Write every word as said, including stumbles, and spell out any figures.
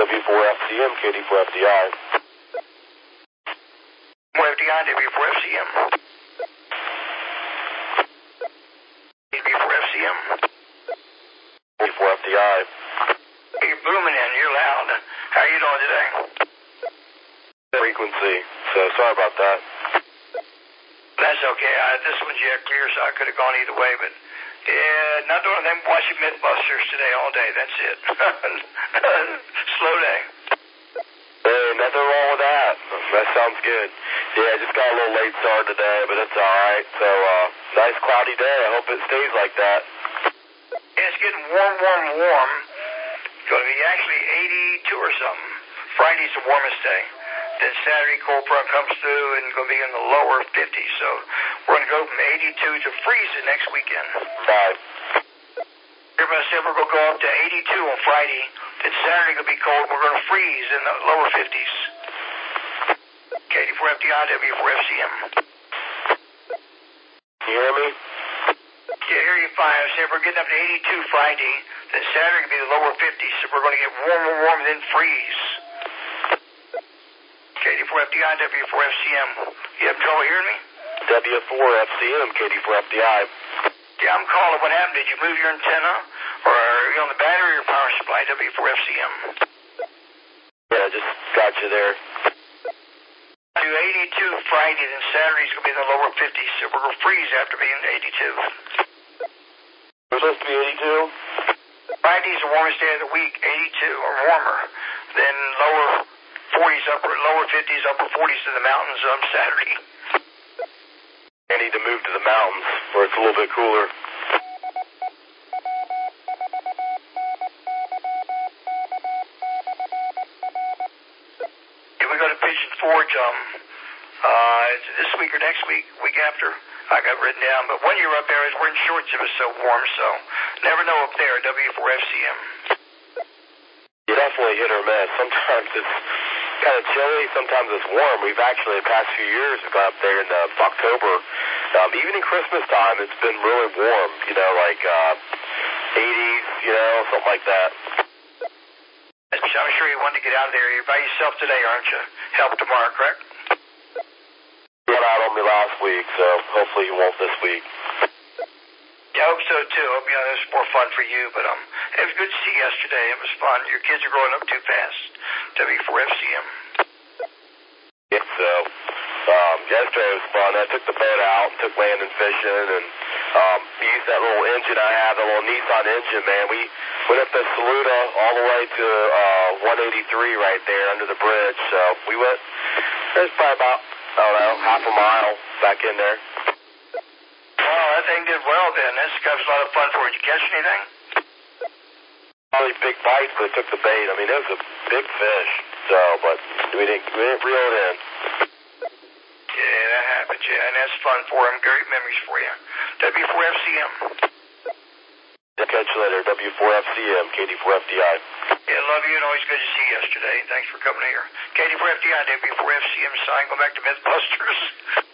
W four F C M, K D four F D I. four F D I, W four F C M. W four F C M. K D four F D I. You're booming in, you're loud. How are you doing today? Frequency, so sorry about that. That's okay. I, this one's yet clear, so I could have gone either way, but yeah, not doing anything. Watching Mythbusters today all day. That's it. Slow day. Hey, nothing wrong with that. That sounds good. Yeah, just got a little late start today, but it's all right. So, uh, nice cloudy day. I hope it stays like that. Yeah, it's getting warm, warm, warm. It's going to be actually eighty-two or something. Friday's the warmest day. Then Saturday, cold front comes through and going to be in the lower fifties. So we're going to go from eighty-two to freezing next weekend. Right. Everybody said we're going to go up to eighty-two on Friday. Then Saturday going to be cold. We're going to freeze in the lower fifties. K D four F D I, W four F C M. Can you hear me? Yeah, I hear you fine. I said we're getting up to eighty-two Friday. Then Saturday going to be the lower fifties. So we're going to get warmer, warmer, then freeze. K D four F D I, W four F C M. You having trouble hearing me? W four F C M, K D four F D I. Yeah, I'm calling. What happened? Did you move your antenna? Or are you on the battery or power supply? W four F C M. Yeah, just got you there. Do eighty-two Friday, then Saturday's going to be in the lower fifties. So we're going to freeze after being eighty-two. We're supposed to be eighty-two? Friday's the warmest day of the week, eighty-two or warmer. Then lower forties, upper, lower fifties, upper forties in the mountains on Saturday. I need to move to the mountains where it's a little bit cooler. If we go to Pigeon Forge, um, uh, this week or next week, week after, I got written down. But when you're up there, we're in shorts. It was so warm, so never know up there. W four F C M. You definitely hit or miss. Sometimes it's kind of chilly. Sometimes it's warm. We've actually, the past few years, we've gone up there in uh, October. Um, even in Christmas time, it's been really warm. You know, like uh, eighties, you know, something like that. I'm sure you wanted to get out of there. You're by yourself today, aren't you? Help tomorrow, correct? He went out on me last week, so hopefully he won't this week. Yeah, I hope so too. Hope you know it was more fun for you, but um, it was good to see you yesterday. It was fun. Your kids are growing up too fast. W four F C M. Yeah, so um, yesterday was fun. I took the boat out and took landing fishing, and um, used that little engine I have, the little Nissan engine, man. We went up the Saluda all the way to uh, one eighty-three right there under the bridge. So we went, there's probably about, I don't know, half a mile back in there. Well, that thing did well then. This was a lot of fun for you. Did you catch anything? Probably big bites, but it took the bait. I mean, it was a big fish, so, but we didn't, we didn't reel it in. Yeah, that happens, yeah, and that's fun for him. Great memories for you. W four F C M. I'll catch you later. W four F C M, K D four F D I. Yeah, love you, and always good to see you yesterday. Thanks for coming here. K D four F D I, W four F C M sign. Go back to Mythbusters.